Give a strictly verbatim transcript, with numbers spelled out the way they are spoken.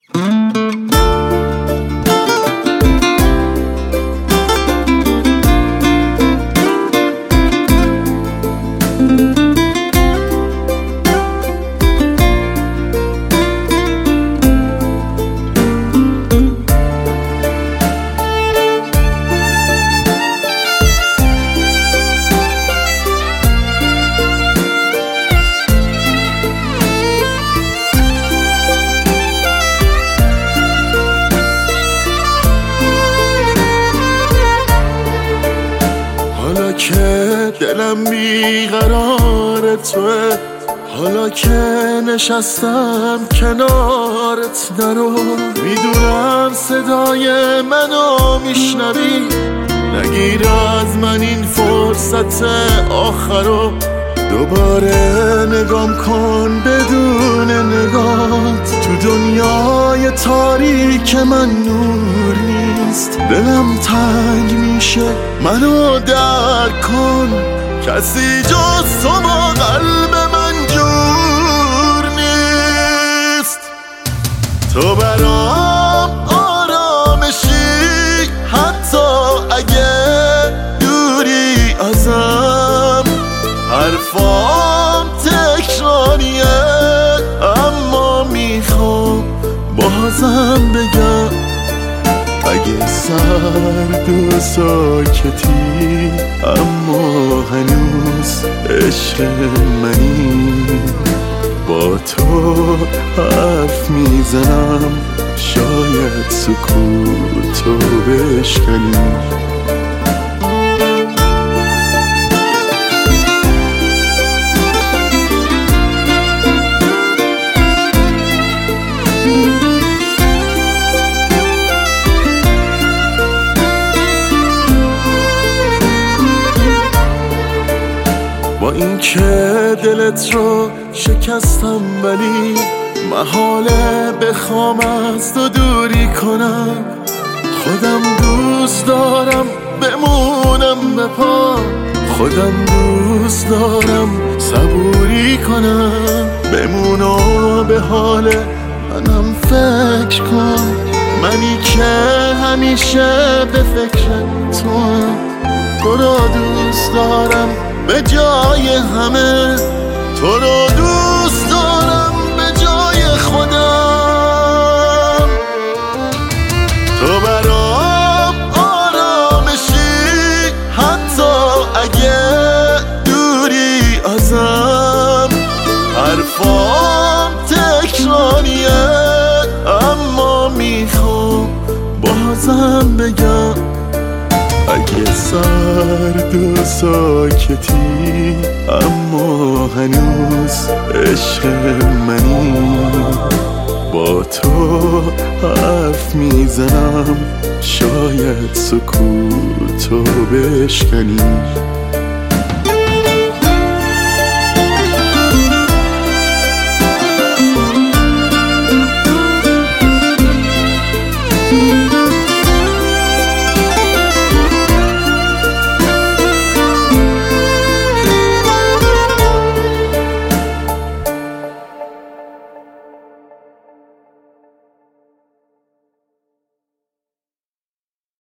که دلم بیقرار توه، حالا که نشستم کنارت نرو، میدونم صدای منو میشنوی، نگیر از من این فرصت آخرو، دوباره نگام کن بدون نگات، تو دنیای تاریک من نور نیست، دلم تنگ میشه منو درک کن، کسی جز تو با قلب من جور نیست، تو برام آرامشی حتی اگه دوری ازم، حرفام تکراریه اما میخوام بازم بگم، اگه سرد و ساکتی اما هنوز عشق منی، با تو حرف میزنم شاید سکوتو بشکنی. با این که دلت رو شکستم ولی محاله بخوام از تو دوری کنم، خودم دوست دارم بمونم به پا، خودم دوست دارم صبوری کنم، بمونم به حال منم فکر کن، منی که همیشه به فکر توام، تو رو دوست دارم به جای همه، تو رو دوست دارم به جای خودم، تو برام آرامشی حتی اگه دوری ازم، حرفام تکراریه اما میخوام بازم بگم، اگه سرد و ساکتی اما هنوز عشق منی، با تو حرف میزنم شاید سکوتو بشکنی.